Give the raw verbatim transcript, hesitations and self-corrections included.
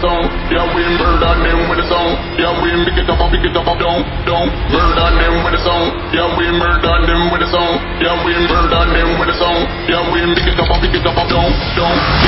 song. Yeah, we murder them with the song. Yeah, we pick it up, pick it up, don't, don't murder them with the song. Yeah, we murder them with the song. Yeah, we murder them with the song. Yeah, we pick it up, pick it up, don't, don't.